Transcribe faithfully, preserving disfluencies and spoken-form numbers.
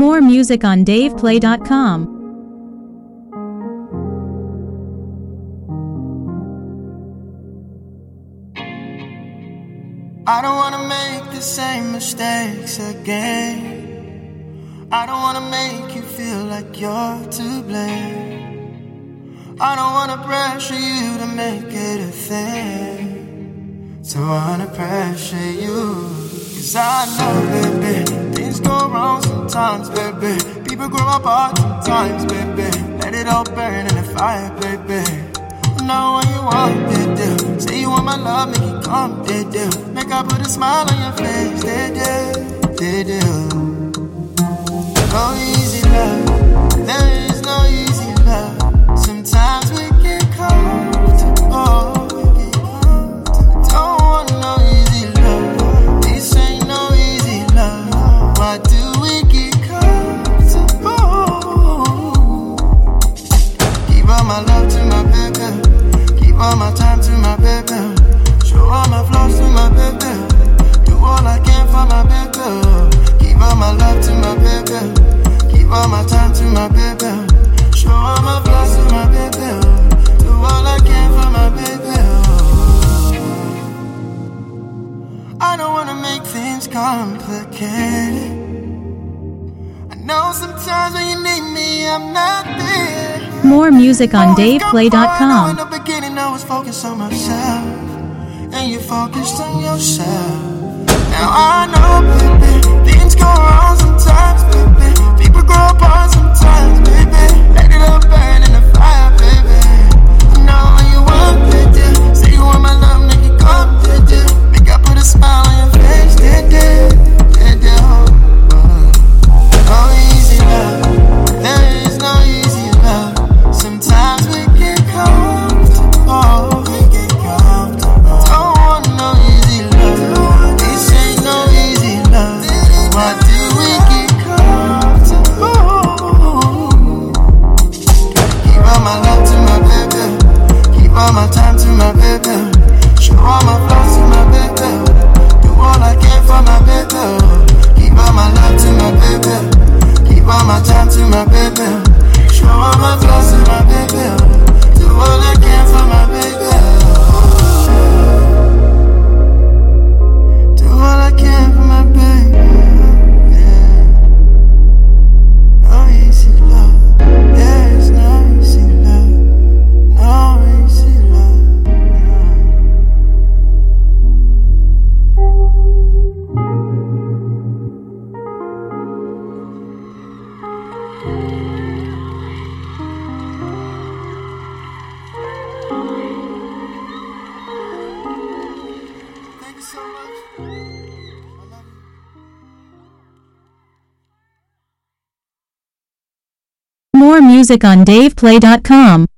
More music on dave play dot com. I don't wanna make the same mistakes again. I don't wanna make you feel like you're to blame. I don't wanna pressure you to make it a thing. So I wanna pressure you. Cause I know, baby, things go wrong sometimes, baby. People grow apart sometimes, baby. Let it all burn in the fire, baby. Know what you want, they do. Say you want my love, make it come, they do. Make I put a smile on your face, they do, they do. No easy love, there is no easy love. Sometimes we get comfortable. Don't want no easy love. This ain't no easy love. Why do we get comfortable? Give all my love to my baby. All my time to my baby. Show all my flaws to my baby. Do all I can for my baby. Give all my love to my baby. Give all my time to my baby. Show all my flaws to my baby. Do all I can for my baby. I don't wanna make things complicated. I know sometimes when you need me, I'm not there. More music on dave play dot com. In the beginning, I was focused on myself, and you focused on yourself. Now I know, baby, things go wrong sometimes, baby. People grow apart sometimes, baby. Let it all burn in the fire, baby. I know what you want, baby. Say you want my love, make it come, baby. Make I put a smile on your face, baby. Baby, oh, no easy love, there is no easy love. Sometimes we get comfortable. We get comfortable. Don't want no easy love. This ain't no easy love. Why do we get comfortable? Keep all my love to my baby. Keep all my time to my baby. Show all my flaws to my baby. Do all I can for my baby. Keep all my love to my baby. Keep all my time to my baby. Show all my flaws to my baby. Do all I can for my baby. Do all I can for my baby. Yeah. No easy love. There is no easy love. No easy love. Thank you so much. I love you. More music on dave play dot com.